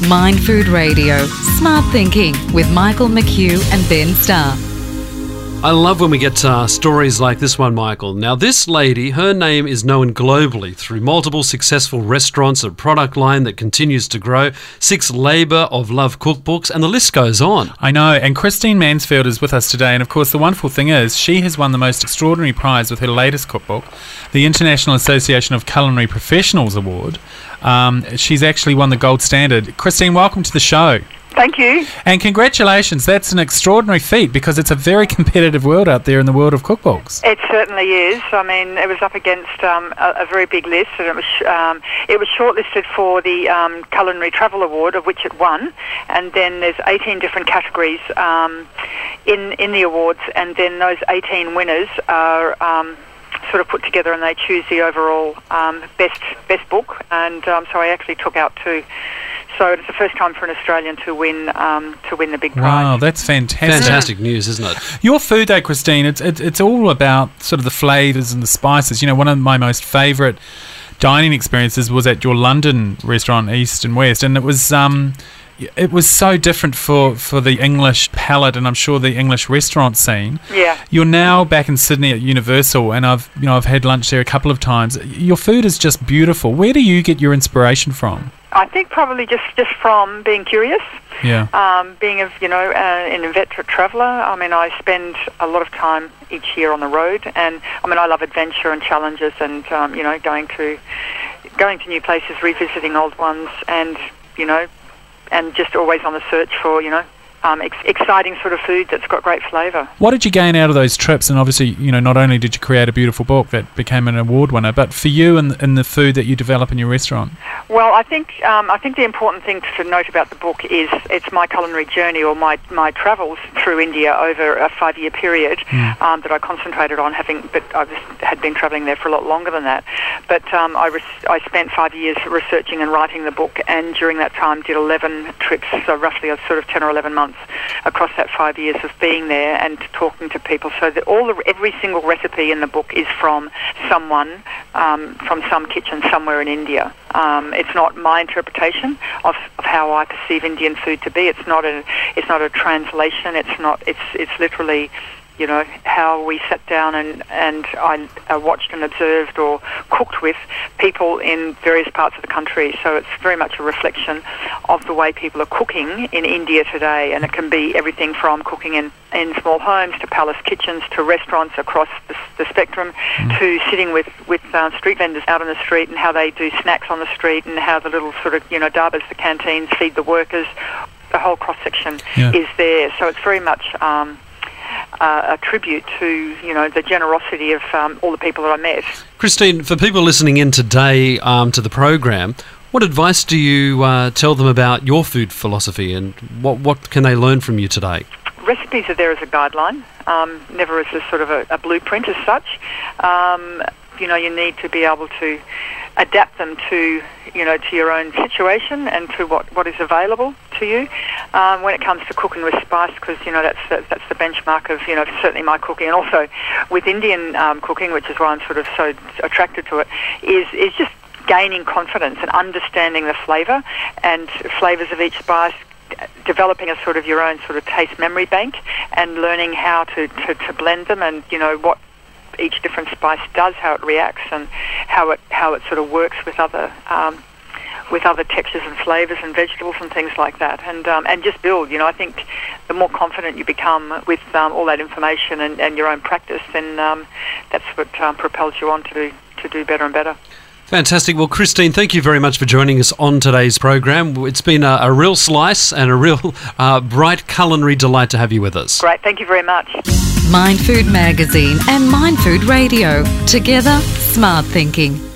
Mind Food Radio, Smart Thinking with Michael McHugh and Ben Starr. I love when we get stories like this one, Michael. Now, this lady, her name is known globally through multiple successful restaurants, a product line that continues to grow, 6 Labour of Love cookbooks, and the list goes on. I know, and Christine Mansfield is with us today, and of course the wonderful thing is she has won the most extraordinary prize with her latest cookbook, the International Association of Culinary Professionals Award. She's actually won the gold standard. Christine, welcome to the show. Thank you. And congratulations. That's an extraordinary feat because it's a very competitive world out there in the world of cookbooks. It certainly is. I mean, it was up against a very big list, and it was shortlisted for the Culinary Travel Award, of which it won. And then there's 18 different categories in the awards, and then those 18 winners are sort of put together, and they choose the overall best book. And so I actually took out 2. So it's the first time for an Australian to win the big prize. Wow, that's fantastic. Fantastic news, isn't it? Your food, though, Christine, it's all about sort of the flavours and the spices. You know, one of my most favourite dining experiences was at your London restaurant, East and West, and it was so different for the English palate, and I'm sure the English restaurant scene. Yeah. You're now back in Sydney at Universal, and I've had lunch there a couple of times. Your food is just beautiful. Where do you get your inspiration from? I think probably just from being curious. Yeah. Being an inveterate traveller. I mean, I spend a lot of time each year on the road, and I mean, I love adventure and challenges, and going to new places, revisiting old ones, and and just always on the search for exciting sort of food that's got great flavour. What did you gain out of those trips? And obviously, not only did you create a beautiful book that became an award winner, but for you and the food that you develop in your restaurant. Well, I think the important thing to note about the book is it's my culinary journey, or my travels through India over a 5-year period that I concentrated on but I had been travelling there for a lot longer than that. But I spent 5 years researching and writing the book, and during that time did 11 trips, so roughly a sort of 10 or 11 months across that 5 years of being there and talking to people. So that every single recipe in the book is from someone, from some kitchen somewhere in India. It's not my interpretation of how I perceive Indian food to be. It's not a translation. It's literally how we sat down and I watched and observed or cooked with people in various parts of the country. So it's very much a reflection of the way people are cooking in India today, and it can be everything from cooking in small homes to palace kitchens to restaurants across the spectrum to sitting with street vendors out on the street, and how they do snacks on the street, and how the little sort of dabas, the canteens, feed the workers. The whole cross-section is there. So it's very much a tribute to the generosity of all the people that I met. Christine, for people listening in today to the program, what advice do you tell them about your food philosophy, and what can they learn from you today? Recipes are there as a guideline, never as a sort of a blueprint as such. You need to be able to adapt them to your own situation and to what is available to you. When it comes to cooking with spice, because that's the benchmark of certainly my cooking, and also with Indian cooking, which is why I'm sort of so attracted to it, is just gaining confidence and understanding the flavour and flavours of each spice, developing a sort of your own sort of taste memory bank, and learning how to blend them, and what each different spice does, how it reacts, and how it sort of works with other textures and flavours and vegetables and things like that, and just build. I think the more confident you become with all that information and your own practice, then that's what propels you on to do better and better. Fantastic. Well, Christine, thank you very much for joining us on today's program. It's been a real slice and a real bright culinary delight to have you with us. Great. Thank you very much. Mind Food Magazine and Mind Food Radio. Together, smart thinking.